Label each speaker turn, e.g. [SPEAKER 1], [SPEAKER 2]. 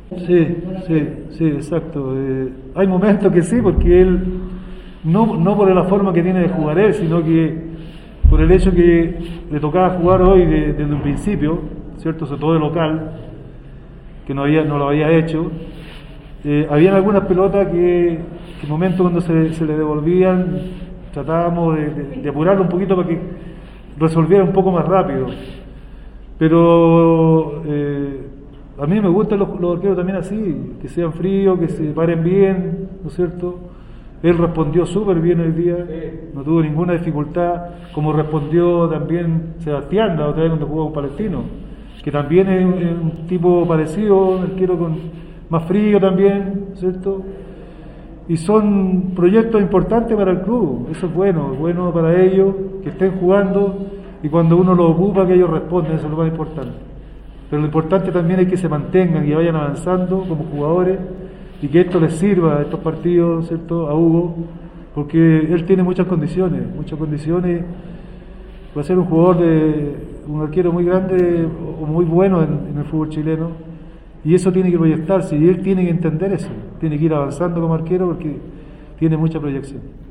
[SPEAKER 1] Sí, sí, sí, exacto. Hay momentos que sí, porque él, no por la forma que tiene de jugar él, sino que por el hecho que le tocaba jugar hoy desde un principio, ¿cierto? Sobre todo de local, que no lo había hecho. Habían algunas pelotas que momentos cuando se le devolvían, tratábamos de apurarlo un poquito para que resolviera un poco más rápido. Pero a mí me gustan los arqueros también así, que sean fríos, que se paren bien, ¿no es cierto? Él respondió súper bien el día, no tuvo ninguna dificultad, como respondió también Sebastián la otra vez cuando jugó con Palestino, que también es un tipo parecido, un arquero más frío también, ¿cierto? Y son proyectos importantes para el club, eso es bueno para ellos, que estén jugando y cuando uno los ocupa que ellos responden, eso es lo más importante. Pero lo importante también es que se mantengan y vayan avanzando como jugadores y que esto les sirva, estos partidos, ¿cierto?, a Hugo, porque él tiene muchas condiciones, va a ser un arquero muy grande o muy bueno en el fútbol chileno, y eso tiene que proyectarse, y él tiene que entender eso, tiene que ir avanzando como arquero porque tiene mucha proyección.